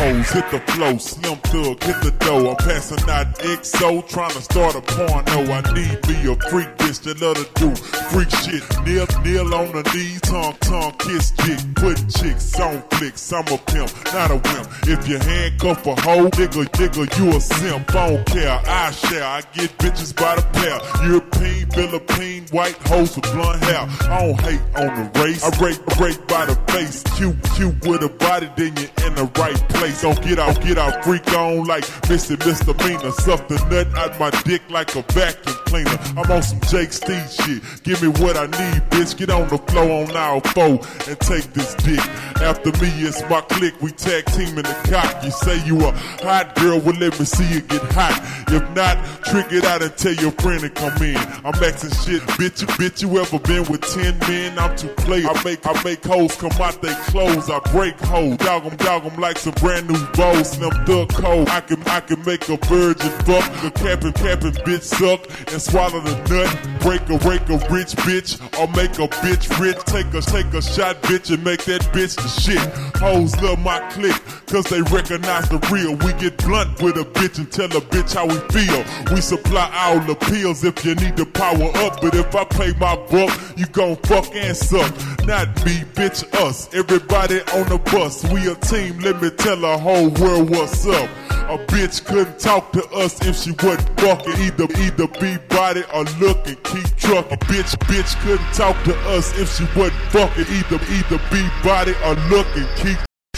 hoes, hit the flow, Slim Thug, hit the dough. I'm passing out XO, trying to start a porno. I need me a freak bitch that let her do freak shit. Kneel on the knees, tongue, kiss dick, put chicks on flicks. I'm a pimp, not a wimp. If you handcuff a hoe, nigga, you a simp. I don't care, I share. I get bitches by the pair. European, Philippine, white hoes with blonde hair. I don't hate on the race. I rate by the face. Cute with a body, then you're in the right place. Don't get out, freak on like Mr. Misdemeanor. Suck the nut out my dick like a vacuum cleaner. I'm on some Jake Steve shit. Give me what I need, bitch. Get on the floor on aisle 4 and take this dick. After me, it's my clique. We tag team in the cock. You say you a hot girl, well let me see you get hot. If not, trick it out and tell your friend to come in. I'm maxing shit, bitch. You ever been with 10 men? I'm too play. I make hoes come out they clothes. I break hoes. Dog 'em like some brand new bows. Slim Thug cold. I can make a virgin fuck. A capping bitch suck and swallow the nut. Break a rich bitch or make a bitch rich. Take a shot, bitch, and make that bitch the shit. Hoes love my clique, cause they recognize the real. We get blunt with a bitch and tell a bitch how we feel. We supply all the pills if you need to power up. But if I pay my buck, you gon' fuck and suck. Not me, bitch, us. Everybody on the bus. We a team, let me tell the whole world what's up. A bitch couldn't talk to us if she wasn't fucking. Either be body or look and keep trucking. Bitch couldn't talk to us if she wasn't fucking. Either be body or look and keep